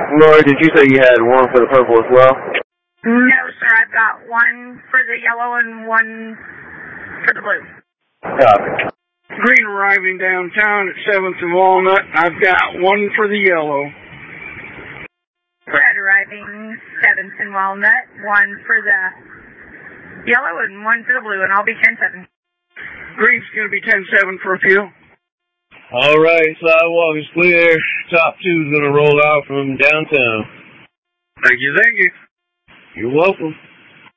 Lori, did you say you had one for the purple as well? No, sir. I've got one for the yellow and one for the blue. Copy. Green arriving downtown at 7th and Walnut. I've got one for the yellow. Red arriving 7th and Walnut. One for the yellow and one for the blue, and I'll be 10-7. Green's going to be 10-7 for a few. All right, sidewalk is clear. Top 2's going to roll out from downtown. Thank you, thank you. You're welcome.